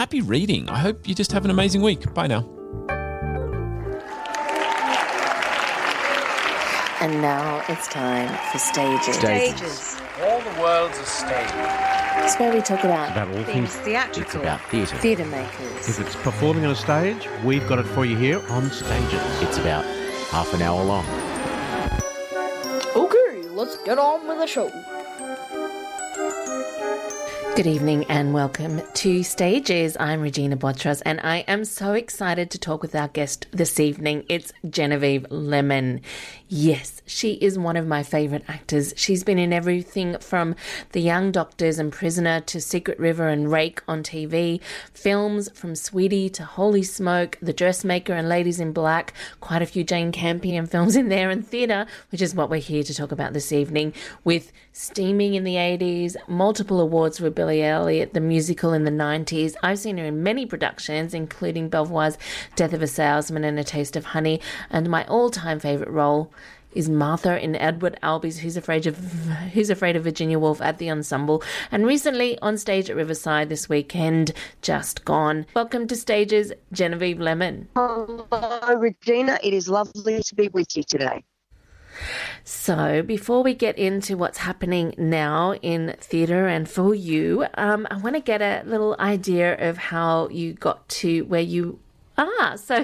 happy reading. I hope you just have an amazing week. Bye now. And now it's time for Stages. Stages. All the world's a stage. It's where we talk about All things theatrical. It's about theatre. theatre makers. If it's performing on a stage, we've got it for you here on Stages. It's about half an hour long. Okay, let's get on with the show. Good evening and welcome to Stages. I'm Regina Botras and I am so excited to talk with our guest this evening. It's Genevieve Lemon. Yes, she is one of my favourite actors. She's been in everything from The Young Doctors and Prisoner to Secret River and Rake on TV, films from Sweetie to Holy Smoke, The Dressmaker and Ladies in Black, quite a few Jane Campion films in there, and theatre, which is what we're here to talk about this evening, with Steaming in the 80s, multiple awards for Billy Elliot, the musical in the 90s. I've seen her in many productions, including Belvoir's Death of a Salesman and A Taste of Honey, and my all-time favourite role is Martha in Edward Albee's Who's Afraid of Virginia Woolf at the Ensemble, and recently on stage at Riverside this weekend, just gone. Welcome to Stages, Genevieve Lemon. Hello, Regina. It is lovely to be with you today. So before we get into what's happening now in theatre and for you, I want to get a little idea of how you got to where you are. So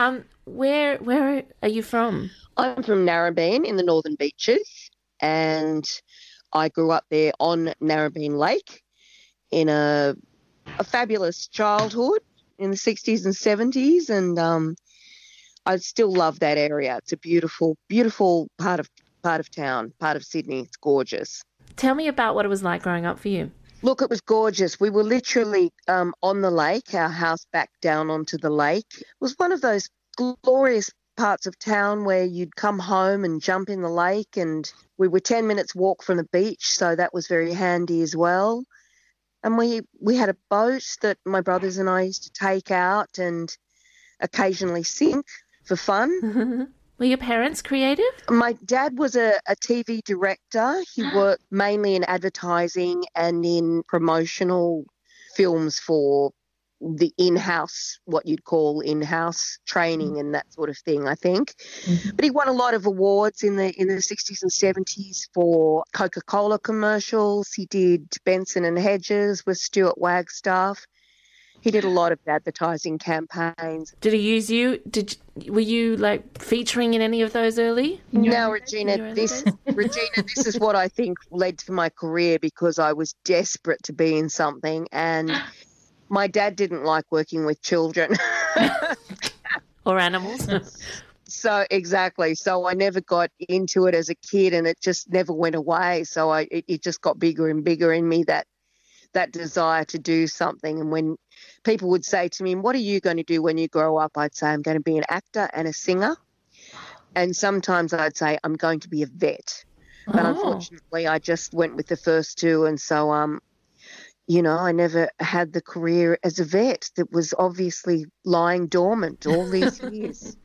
where are you from? I'm from Narrabeen in the Northern Beaches, and I grew up there on Narrabeen Lake in a fabulous childhood in the 60s and 70s, and I still love that area. It's a beautiful, beautiful part of town, part of Sydney. It's gorgeous. Tell me about what it was like growing up for you. Look, it was gorgeous. We were literally on the lake, our house backed down onto the lake. It was one of those glorious parts of town where you'd come home and jump in the lake, and we were 10 minutes walk from the beach, so that was very handy as well. And we had a boat that my brothers and I used to take out and occasionally sink for fun. Were your parents creative? My dad was a TV director. He worked mainly in advertising and in promotional films for the in-house, what you'd call in-house training and that sort of thing, I think. But he won a lot of awards in the 60s and 70s for Coca-Cola commercials. He did Benson and Hedges with Stuart Wagstaff. He did a lot of advertising campaigns. Did he use you? Were you like featuring in any of those early? No, Regina, this is what I think led to my career, because I was desperate to be in something, and my dad didn't like working with children. Or animals. So exactly. So I never got into it as a kid, and it just never went away. So it just got bigger and bigger in me, that desire to do something. And when people would say to me, "What are you going to do when you grow up?" I'd say, "I'm going to be an actor and a singer." And sometimes I'd say, "I'm going to be a vet." But unfortunately, I just went with the first two. And so, I never had the career as a vet that was obviously lying dormant all these years.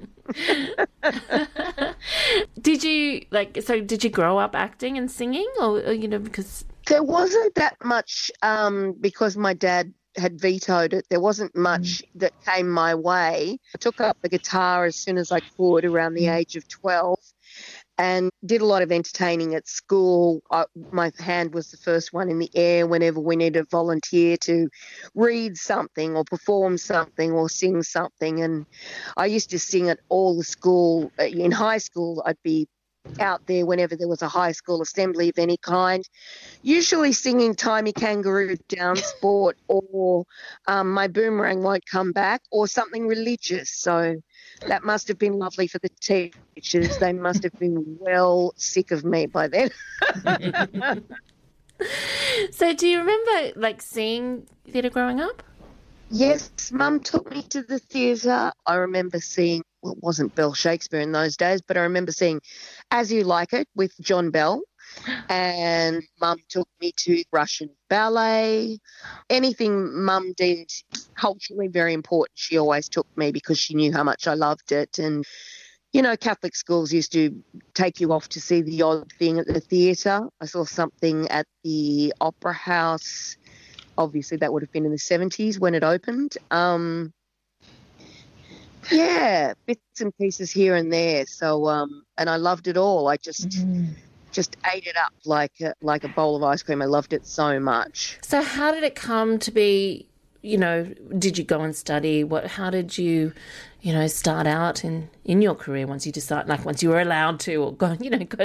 Did you grow up acting and singing, or because there wasn't that much, because my dad had vetoed it. There wasn't much that came my way. I took up the guitar as soon as I could around the age of 12 and did a lot of entertaining at school. My hand was the first one in the air whenever we needed a volunteer to read something or perform something or sing something. And I used to sing at all the school. In high school, I'd be out there whenever there was a high school assembly of any kind, usually singing Timey Kangaroo Down Sport or My Boomerang Won't Come Back or something religious. So that must have been lovely for the teachers. They must have been well sick of me by then. So do you remember seeing theatre growing up? Yes, Mum took me to the theatre. I remember seeing, well, it wasn't Bell Shakespeare in those days, but I remember seeing As You Like It with John Bell. And Mum took me to Russian ballet. Anything Mum did culturally very important, she always took me because she knew how much I loved it. And, Catholic schools used to take you off to see the odd thing at the theatre. I saw something at the Opera House. obviously that would have been in the 70s when it opened. Yeah, bits and pieces here and there. So, and I loved it all. I just ate it up like a bowl of ice cream. I loved it so much. So how did it come to be, did you go and study? How did you, start out in your career once you once you were allowed to, or go,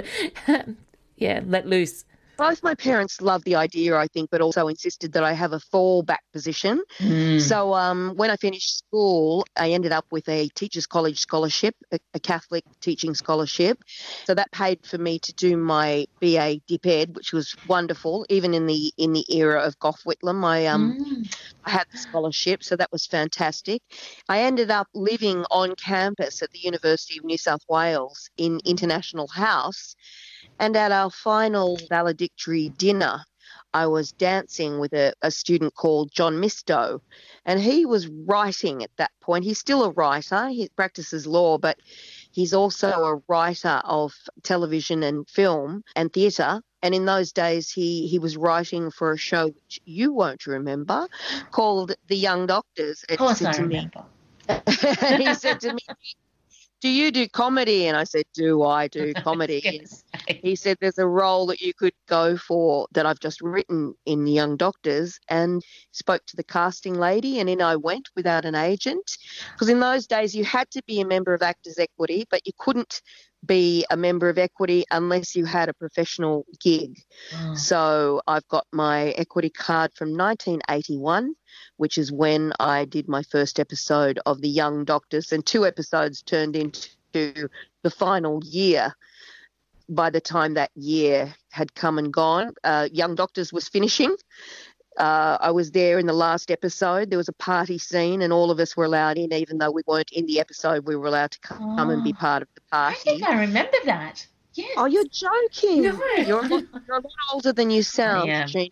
let loose? Both my parents loved the idea, I think, but also insisted that I have a fallback position. So when I finished school, I ended up with a Teachers College scholarship, a Catholic teaching scholarship. So that paid for me to do my BA Dip Ed, which was wonderful. Even in the era of Gough Whitlam, I had the scholarship, so that was fantastic. I ended up living on campus at the University of New South Wales in International House. And at our final valedictory dinner, I was dancing with a student called John Misto, and he was writing at that point. He's still a writer. He practices law, but he's also a writer of television and film and theatre. And in those days, he was writing for a show which you won't remember, called The Young Doctors. Of course I remember. He said to me, "Do you do comedy?" And I said, "Do I do comedy?" He said, "There's a role that you could go for that I've just written in Young Doctors," and spoke to the casting lady, and in I went without an agent. Because in those days you had to be a member of Actors Equity, but you couldn't be a member of Equity unless you had a professional gig. So I've got my Equity card from 1981, which is when I did my first episode of The Young Doctors, and 2 episodes turned into the final year. By the time that year had come and gone, Young Doctors was finishing. I was there in the last episode. There was a party scene and all of us were allowed in, even though we weren't in the episode. We were allowed to come and be part of the party. I think I remember that. Yes. Oh, you're joking. No. You're a lot older than you sound, I am. Gene.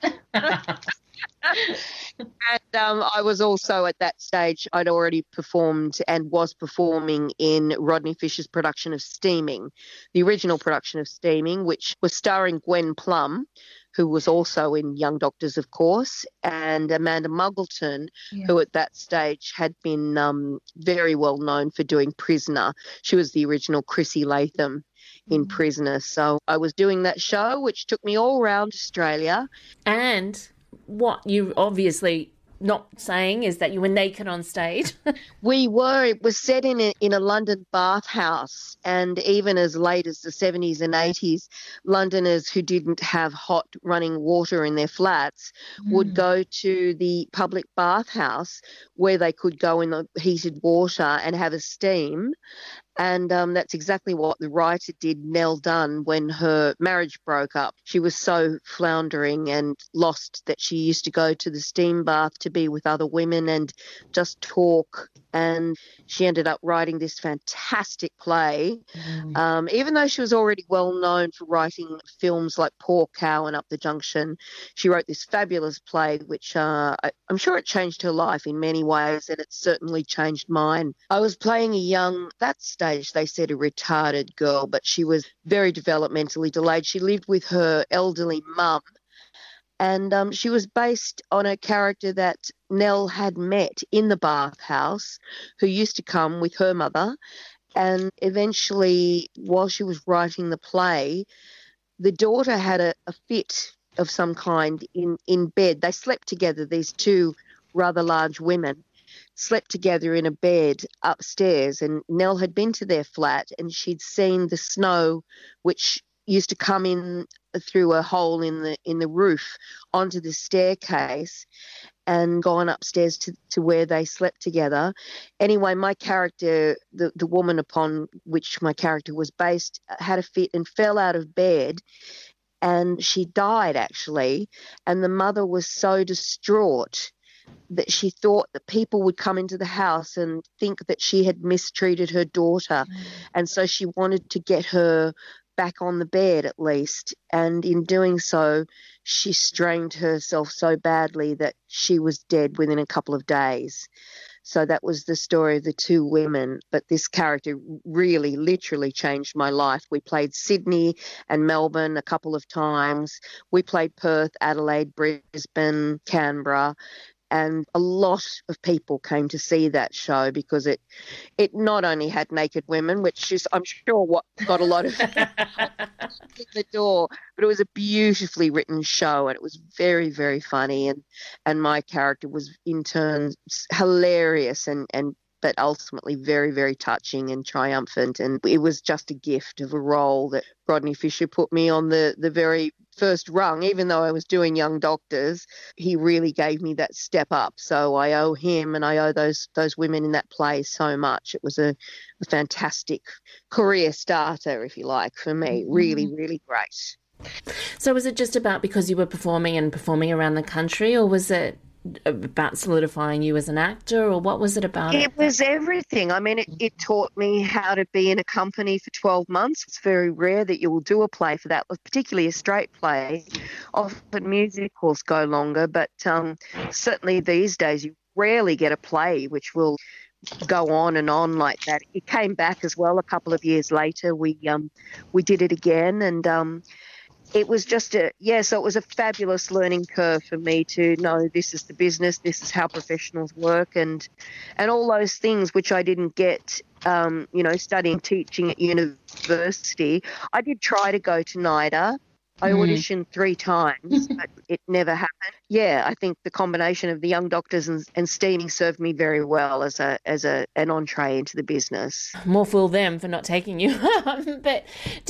And I was also at that stage, I'd already performed and was performing in Rodney Fisher's production of Steaming, the original production of Steaming, which was starring Gwen Plum, who was also in Young Doctors, of course, and Amanda Muggleton, who at that stage had been very well known for doing Prisoner. She was the original Chrissy Latham in Prisoner. So I was doing that show, which took me all around Australia. And what you obviously not saying is that you were naked on stage. We were. It was set in a London bathhouse, and even as late as the 70s and 80s, Londoners who didn't have hot running water in their flats would go to the public bathhouse where they could go in the heated water and have a steam. And that's exactly what the writer did, Nell Dunn, when her marriage broke up. She was so floundering and lost that she used to go to the steam bath to be with other women and just talk. And she ended up writing this fantastic play. Even though she was already well known for writing films like Poor Cow and Up the Junction, she wrote this fabulous play, which I'm sure it changed her life in many ways, and it certainly changed mine. I was playing a young, that stage they said a retarded girl, but she was very developmentally delayed. She lived with her elderly mum. And she was based on a character that Nell had met in the bathhouse, who used to come with her mother. And eventually, while she was writing the play, the daughter had a fit of some kind in bed. They slept together, these 2 rather large women, slept together in a bed upstairs. And Nell had been to their flat and she'd seen the snow, which used to come in through a hole in the roof onto the staircase, and gone upstairs to where they slept together. Anyway, my character, the woman upon which my character was based, had a fit and fell out of bed, and she died actually. And the mother was so distraught that she thought that people would come into the house and think that she had mistreated her daughter. And so she wanted to get her back on the bed at least. And in doing so, she strained herself so badly that she was dead within a couple of days. So that was the story of the two women. But this character really, literally changed my life. We played Sydney and Melbourne a couple of times. We played Perth, Adelaide, Brisbane, Canberra. And a lot of people came to see that show because it not only had naked women, which is, I'm sure, what got a lot of in the door, but it was a beautifully written show, and it was very, very funny. And my character was in turn hilarious and but ultimately very, very touching and triumphant. And it was just a gift of a role that Rodney Fisher put me on the very first rung. Even though I was doing Young Doctors, he really gave me that step up. So I owe him and I owe those women in that play so much. It was a fantastic career starter, if you like, for me. Really, really great. So was it just about because you were performing around the country, or was it about solidifying you as an actor, or what was it about? It was everything. I mean, it taught me how to be in a company for 12 months. It's very rare that you will do a play for that, particularly a straight play. Often musicals go longer, but certainly these days you rarely get a play which will go on and on like that. It came back as well a couple of years later. We did it again, and it was just so it was a fabulous learning curve for me to know this is the business, this is how professionals work, and all those things which I didn't get, studying teaching at university. I did try to go to NIDA. I auditioned 3 times, but it never happened. Yeah, I think the combination of the Young Doctors and steaming served me very well as an entree into the business. More fool them for not taking you. But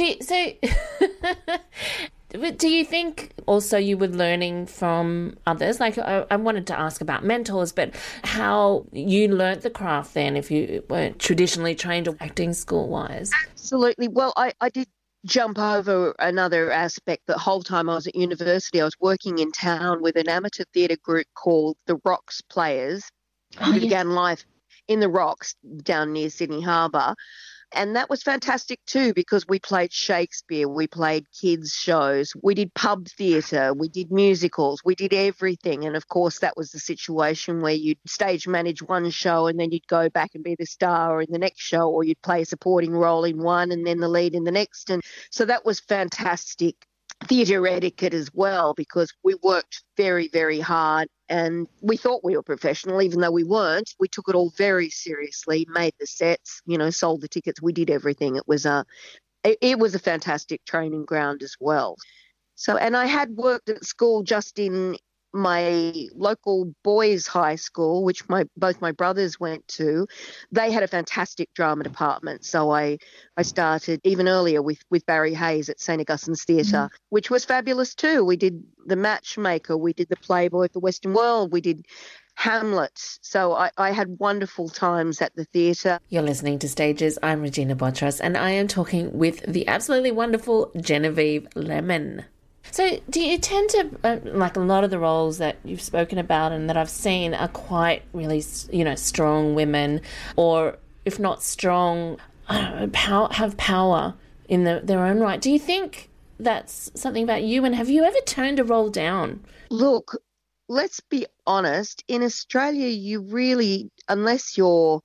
do you think also you were learning from others? Like I wanted to ask about mentors, but how you learnt the craft then, if you weren't traditionally trained or acting school-wise? Absolutely. Well, I did jump over another aspect. The whole time I was at university, I was working in town with an amateur theatre group called the Rocks Players, who began life in the Rocks down near Sydney Harbour. And that was fantastic too, because we played Shakespeare, we played kids' shows, we did pub theatre, we did musicals, we did everything. And of course, that was the situation where you'd stage manage one show and then you'd go back and be the star in the next show, or you'd play a supporting role in one and then the lead in the next. And so that was fantastic theatre etiquette as well, because we worked very, very hard. And we thought we were professional, even though we weren't. We took it all very seriously, made the sets, sold the tickets. We did everything. It was a fantastic training ground as well. So, and I had worked at school just in my local boys' high school, which both my brothers went to. They had a fantastic drama department. So I started even earlier with Barry Hayes at St. Augustine's Theatre, which was fabulous too. We did The Matchmaker, we did The Playboy of the Western World, we did Hamlet. So I had wonderful times at the theatre. You're listening to Stages. I'm Regina Botras, and I am talking with the absolutely wonderful Genevieve Lemon. So do you tend to, like a lot of the roles that you've spoken about and that I've seen are quite really, strong women, or if not strong, have power in their own right. Do you think that's something about you, and have you ever turned a role down? Look, let's be honest. In Australia, you really, unless you're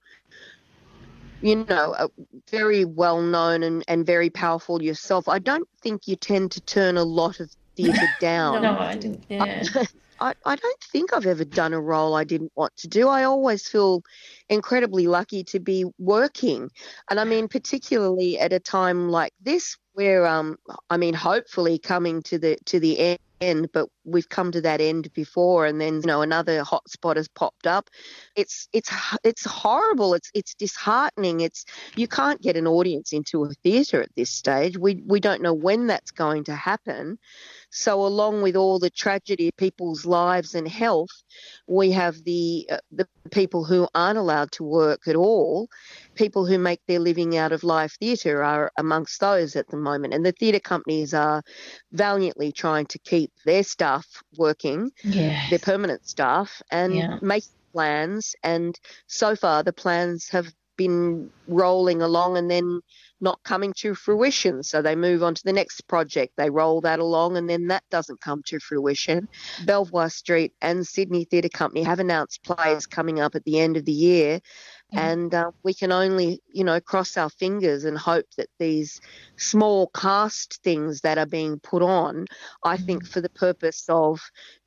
very well known and very powerful yourself, I don't think you tend to turn a lot of theatre down. No, I didn't. Yeah. I don't think I've ever done a role I didn't want to do. I always feel incredibly lucky to be working. And I mean, particularly at a time like this where, hopefully coming to the end, but we've come to that end before, and then another hotspot has popped up. It's horrible. It's disheartening. You can't get an audience into a theatre at this stage. We don't know when that's going to happen. So along with all the tragedy of people's lives and health, we have the people who aren't allowed to work at all. People who make their living out of live theatre are amongst those at the moment. And the theatre companies are valiantly trying to keep their staff working, their permanent staff, and make plans. And so far the plans have been rolling along, and then not coming to fruition. So they move on to the next project. They roll that along and then that doesn't come to fruition. Belvoir Street and Sydney Theatre Company have announced plays coming up at the end of the year. And we can only, cross our fingers and hope that these small cast things that are being put on, I think for the purpose of,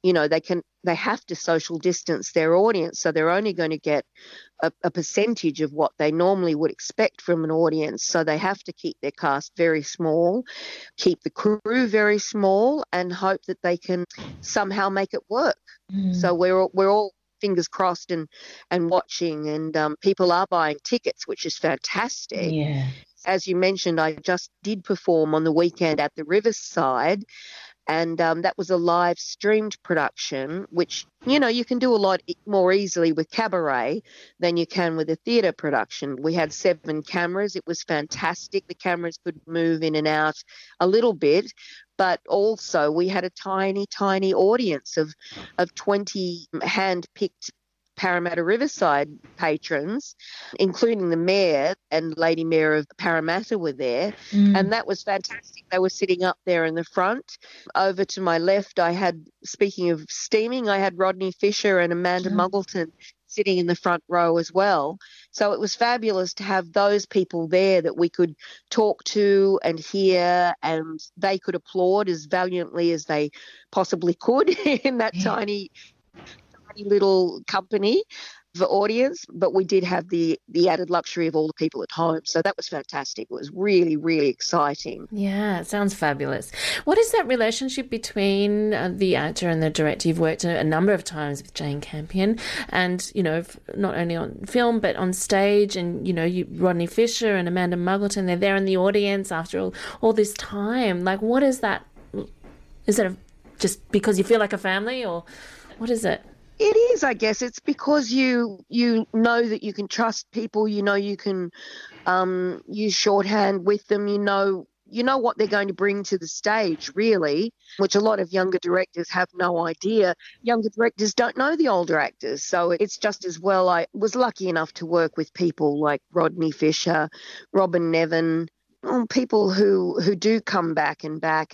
they have to social distance their audience. So they're only going to get a percentage of what they normally would expect from an audience. So they have to keep their cast very small, keep the crew very small, and hope that they can somehow make it work. So we're all fingers crossed and watching, and people are buying tickets, which is fantastic. Yeah. As you mentioned, I just did perform on the weekend at the Riverside, and that was a live streamed production, which, you can do a lot more easily with cabaret than you can with a theatre production. We had 7 cameras. It was fantastic. The cameras could move in and out a little bit, but also we had a tiny, tiny audience of 20 hand-picked Parramatta Riverside patrons, including the Mayor and Lady Mayor of Parramatta were there, and that was fantastic. They were sitting up there in the front. Over to my left, I had, speaking of steaming, I had Rodney Fisher and Amanda Muggleton sitting in the front row as well. So it was fabulous to have those people there that we could talk to and hear, and they could applaud as valiantly as they possibly could in that tiny little company for audience, but we did have the added luxury of all the people at home. So that was fantastic. It was really, really exciting. Yeah, it sounds fabulous. What is that relationship between the actor and the director? You've worked a number of times with Jane Campion and, not only on film but on stage, and, Rodney Fisher and Amanda Muggleton, they're there in the audience after all this time. Like, what is that? Is that just because you feel like a family, or what is it? It is, I guess. It's because you know that you can trust people. You can use shorthand with them. You know what they're going to bring to the stage, really, which a lot of younger directors have no idea. Younger directors don't know the older actors. So it's just as well. I was lucky enough to work with people like Rodney Fisher, Robin Nevin, people who do come back, and I've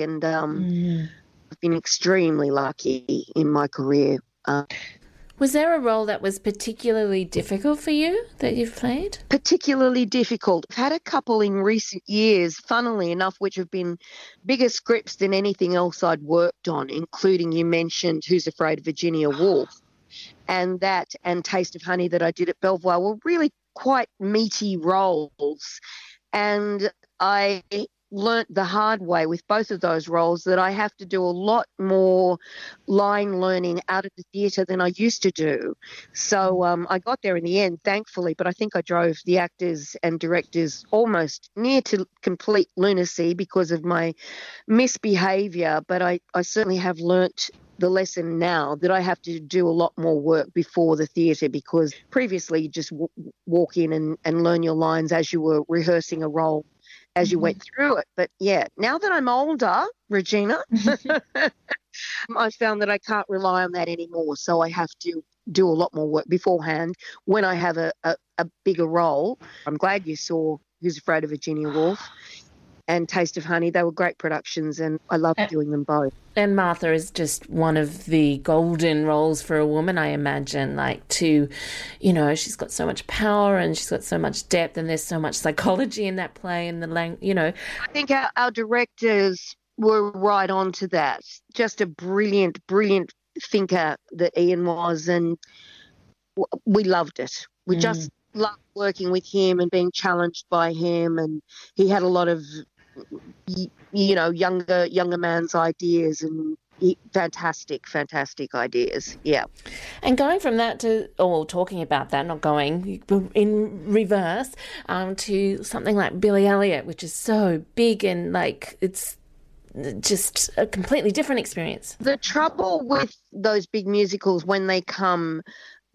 been extremely lucky in my career. Was there a role that was particularly difficult for you that you've played? Particularly difficult. I've had a couple in recent years, funnily enough, which have been bigger scripts than anything else I'd worked on, including, you mentioned Who's Afraid of Virginia Woolf, and that and Taste of Honey that I did at Belvoir were really quite meaty roles. And I learnt the hard way with both of those roles that I have to do a lot more line learning out of the theatre than I used to do. So I got there in the end, thankfully, but I think I drove the actors and directors almost near to complete lunacy because of my misbehaviour. But I certainly have learnt the lesson now that I have to do a lot more work before the theatre, because previously you just walk in and learn your lines as you were rehearsing a role as you went through it. But yeah, now that I'm older, Regina, I found that I can't rely on that anymore. So I have to do a lot more work beforehand when I have a bigger role. I'm glad you saw Who's Afraid of Virginia Woolf and Taste of Honey. They were great productions, and I love doing them both. And Martha is just one of the golden roles for a woman, I imagine, she's got so much power and she's got so much depth, and there's so much psychology in that play, and I think our directors were right on to that. Just a brilliant, brilliant thinker that Ian was, and we loved it. We just loved working with him and being challenged by him, and he had a lot of younger man's ideas, and fantastic ideas. Yeah. And going from that talking about that, not going in reverse, to something like Billy Elliot, which is so big and it's just a completely different experience. The trouble with those big musicals when they come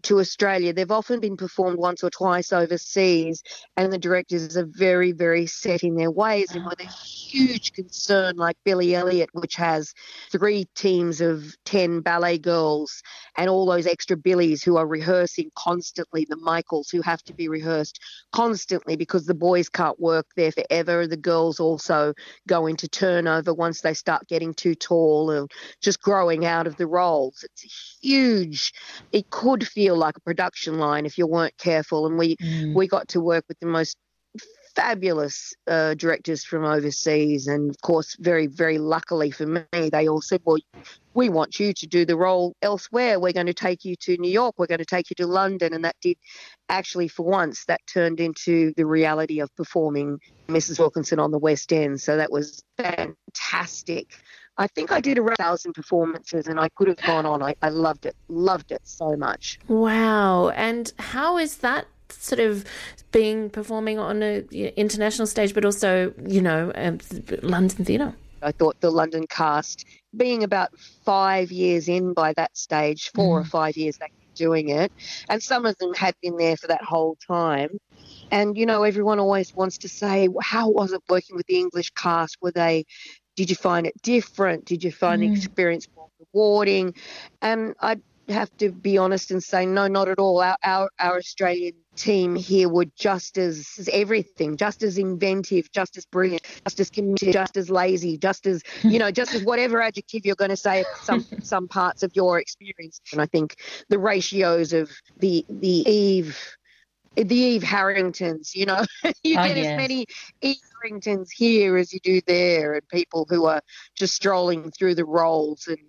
to Australia. They've often been performed once or twice overseas, and the directors are very, very set in their ways. And with a huge concern like Billy Elliot, which has 3 teams of 10 ballet girls and all those extra Billies who are rehearsing constantly, the Michaels who have to be rehearsed constantly because the boys can't work there forever. The girls also go into turnover once they start getting too tall and just growing out of the roles. It's huge. It could feel like a production line if you weren't careful. And we got to work with the most fabulous directors from overseas, and of course very, very luckily for me, they all said, well, we want you to do the role elsewhere. We're going to take you to New York, we're going to take you to London. And that did actually, for once, that turned into the reality of performing Mrs. Wilkinson on the West End. So that was fantastic. I think I did around 1,000 performances, and I could have gone on. I loved it so much. Wow. And how is that sort of performing on an international stage, but also, London theatre? I thought the London cast, being about 5 years in by that stage, 4 or 5 years they were doing it, and some of them had been there for that whole time. And, everyone always wants to say, how was it working with the English cast? Did you find it different? Did you find the experience more rewarding? And I'd have to be honest and say, no, not at all. Our Australian team here were just as everything, just as inventive, just as brilliant, just as committed, just as lazy, just as, just as whatever adjective you're going to say some parts of your experience. And I think the ratios of the Eve Harringtons, you get as many Eve Harringtons here as you do there, and people who are just strolling through the roles and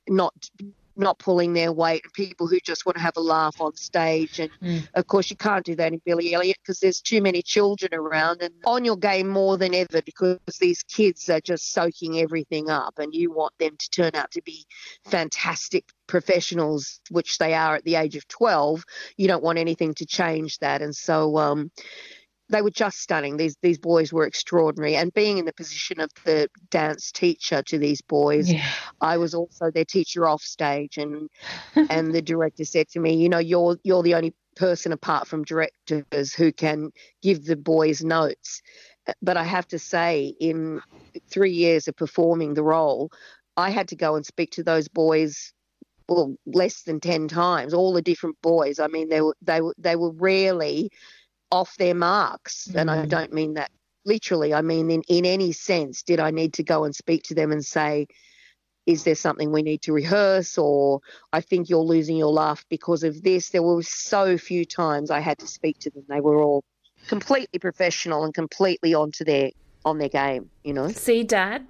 not pulling their weight, and people who just want to have a laugh on stage. And of course you can't do that in Billy Elliot because there's too many children around and on your game more than ever, because these kids are just soaking everything up, and you want them to turn out to be fantastic professionals, which they are at the age of 12. You don't want anything to change that. And so they were just stunning. These boys were extraordinary. And being in the position of the dance teacher to these boys, I was also their teacher off stage. And the director said to me, you're the only person apart from directors who can give the boys notes. But I have to say, in 3 years of performing the role, I had to go and speak to those boys, well, less than 10 times, all the different boys. I mean, they were rarely off their marks. And I don't mean that literally. I mean in any sense. Did I need to go and speak to them and say, is there something we need to rehearse, or I think you're losing your laugh because of this? There were so few times I had to speak to them. They were all completely professional and completely on their game, See, Dad?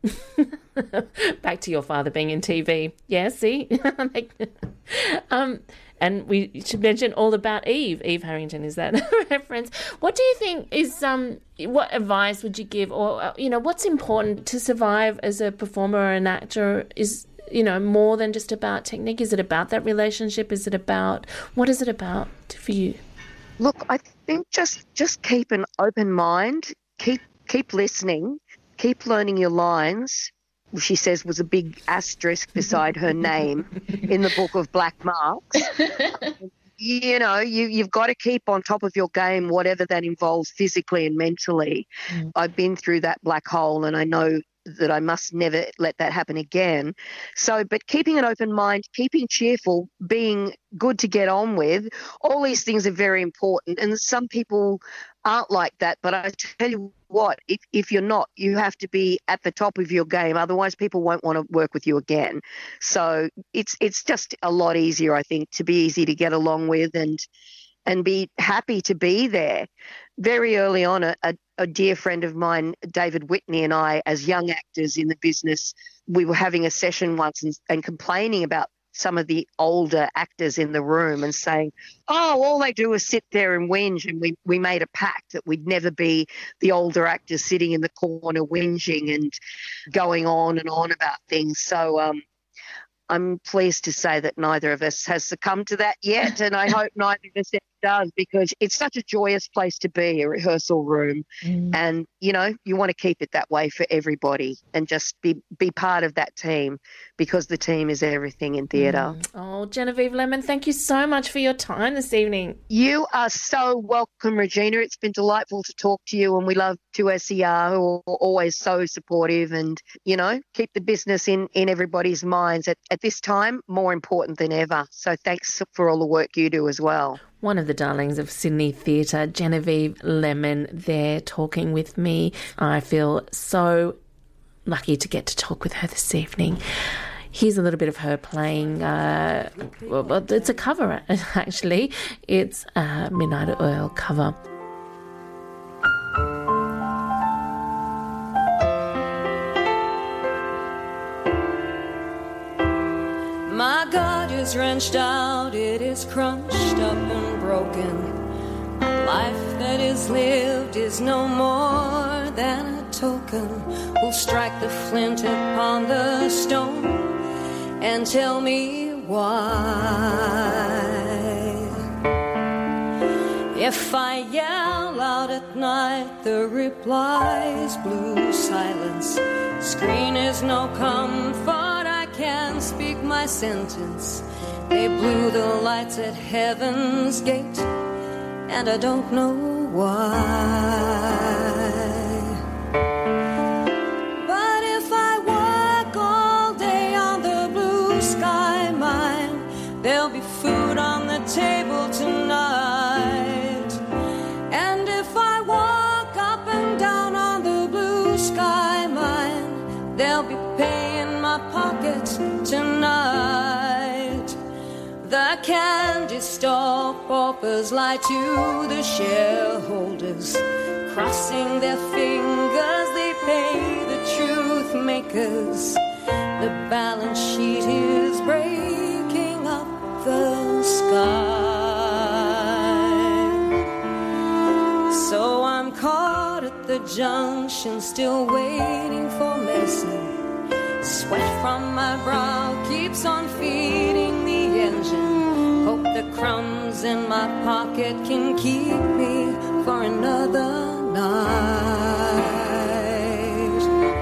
Back to your father being in TV. Yeah, see? And we should mention All About Eve. Eve Harrington, is that a reference? What do you think is, what advice would you give, or, what's important to survive as a performer or an actor? Is, more than just about technique? Is it about that relationship? What is it about for you? Look, I think just keep an open mind, keep listening, keep learning your lines. She says was a big asterisk beside her name in the book of black marks. You've got to keep on top of your game, whatever that involves physically and mentally. I've been through that black hole, and I know that I must never let that happen again. So, but keeping an open mind, keeping cheerful, being good to get on with, all these things are very important. And some people aren't like that, but I tell you what, if you're not, you have to be at the top of your game. Otherwise people won't want to work with you again. So it's just a lot easier, I think, to be easy to get along with and be happy to be there. Very early on, a dear friend of mine, David Whitney, and I, as young actors in the business, we were having a session once and complaining about some of the older actors in the room and saying, all they do is sit there and whinge. And we made a pact that we'd never be the older actors sitting in the corner whinging and going on and on about things. So I'm pleased to say that neither of us has succumbed to that yet, and I hope neither of us ever does, because it's such a joyous place to be, a rehearsal room. And, you know, you want to keep it that way for everybody and just be part of that team, because the team is everything in theatre. Oh, Genevieve Lemon, thank you so much for your time this evening. You are so welcome, Regina. It's been delightful to talk to you, and we love 2SER, who are always so supportive and, you know, keep the business in everybody's minds at this time, more important than ever. So thanks for all the work you do as well. One of the darlings of Sydney Theatre, Genevieve Lemon, there talking with me. I feel so lucky to get to talk with her this evening. Here's a little bit of her playing, it's a cover actually. It's a Midnight Oil cover. My God is wrenched out, it is crunched up and broken. Life that is lived is no more than a token. Who'll strike the flint upon the stone and tell me why? If I yell out at night, the reply's blue silence. Screen is no comfort, I can't speak my sentence. They blew the lights at heaven's gate, and I don't know why. But if I work all day on the blue sky mine, there'll be food on the table tonight. And if I walk up and down on the blue sky mine, there'll be pay in my pocket tonight. The candy store paupers lie to the shareholders, crossing their fingers, they pay the truth makers. The balance sheet is breaking up the sky. So I'm caught at the junction, still waiting for medicine. Sweat from my brow keeps on feeding the engine. Hope the crumbs in my pocket can keep me for another night.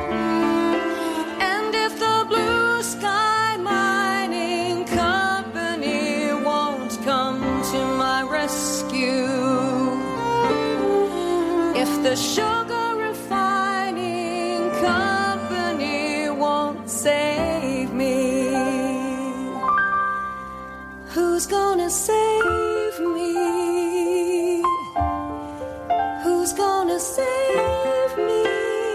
And if the blue sky mining company won't come to my rescue, if the sugar refining company won't save me, who's gonna save me? Who's gonna save me?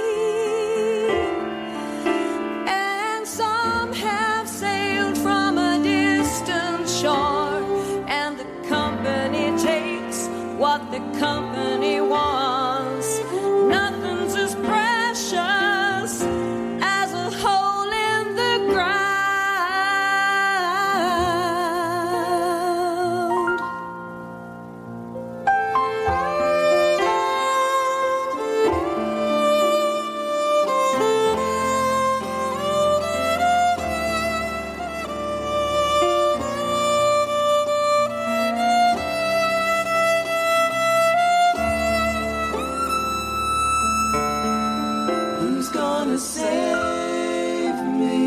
And some have sailed from a distant shore, and the company takes what the company wants. Nothing's as precious as a hole in the ground. Who's gonna save me?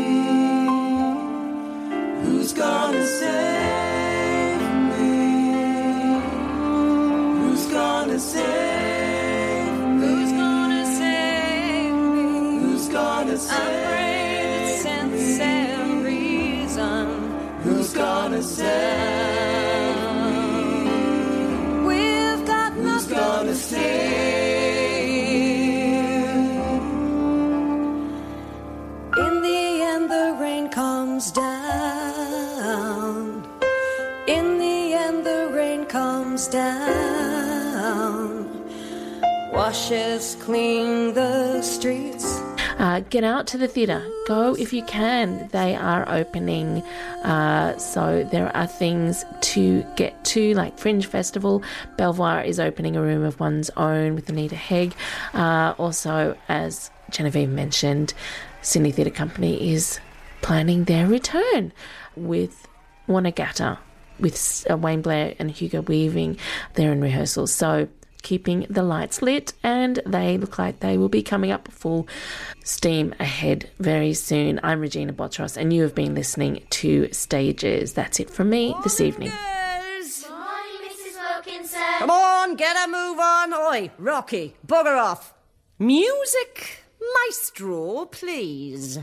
Who's gonna save me? Who's gonna save me? Who's gonna save me? Who's gonna save me? I'm afraid that sense and reason. Who's gonna save me? We've got nothing to save. In the end, the rain comes down. In the end, the rain comes down. Washes clean the streets. Get out to the theatre. Go if you can. They are opening. So there are things to get to, like Fringe Festival. Belvoir is opening a room of one's own with Anita Hegg. Also, as Genevieve mentioned, Sydney Theatre Company is planning their return with Wanagata with Wayne Blair and Hugo Weaving. They're in rehearsal. So keeping the lights lit, and they look like they will be coming up full steam ahead very soon. I'm Regina Botros, and you have been listening to Stages. That's it from me this evening. Come on, get a move on. Oi, Rocky, bugger off. Music, maestro, please.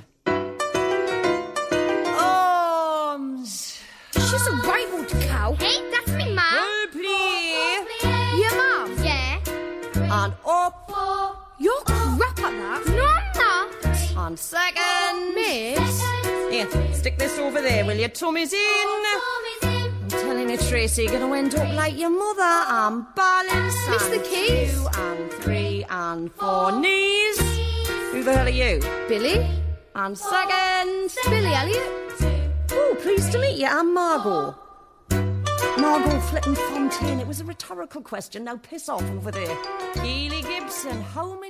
Arms. She's a right old cow. Hey, that's me, Mum. Roleplay. Your mum? Yeah. And up. You're crap at that. No, I'm not. And second. Miss? Here, stick this over there, will you? Tummy's in. I'm telling you, Tracy, you're going to end up like your mother. And balance. Miss the keys. 2 and 3 and 4 knees. Who the hell are you? Billy? And second. Billy Elliot? Oh, pleased to meet you. I'm Margot. Margot Flitton Fontaine. It was a rhetorical question. Now piss off over there. Keely Gibson. How many